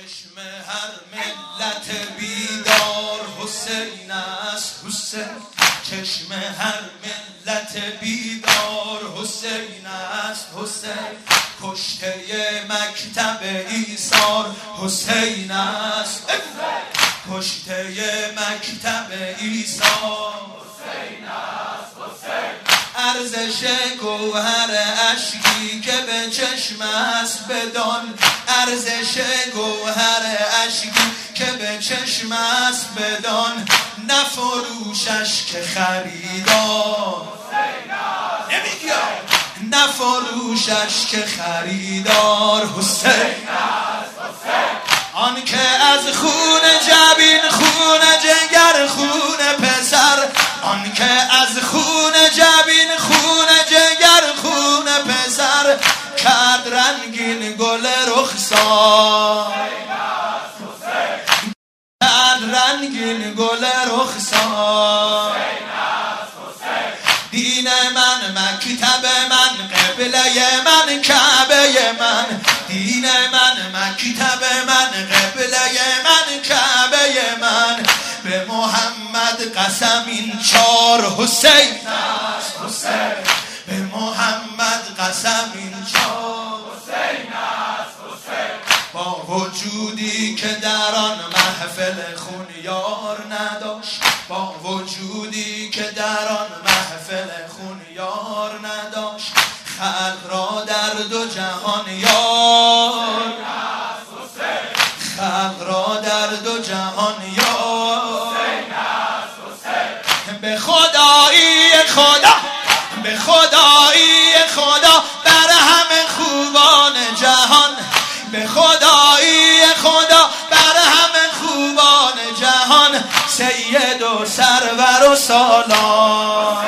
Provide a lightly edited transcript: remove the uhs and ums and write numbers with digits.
چشم هر ملت بیدار حسین است حسین. چشم هر ملت بیدار حسین است حسین. کشته مکتب ایثار حسین است کشته مکتب ایثار حسین است حسین. ارزش گوهر اشکی که به چشم است بدان. ارزش گوهر اشکی که به چشم است بدان. نفروشش که خریدار نمیگی نفروشش که خریدار حسین است حسین. آن که از خون جبین خون جگر خون پسر. آن که از خون جبین خون جگر خون پسر کرد رنگین گل رخسار کرد رنگین گل رخسار. دین من مکتب من قبله من کعبه من. دین من مکتب من قبله من کعبه من. به محمد قسم این چار حسین است حسین. به محمد قسم این چار حسین است حسین. با وجودی که در آن محفل خون یار نداشت. با وجودی که در آن محفل خون یار نداشت. خلق را در دو جهان یار خلق را در دو جهان یار. به خدایی خدا به خدایی خدا بر همه خوبان جهان. به خدایی خدا بر همه خوبان جهان. سید و سرور و سالار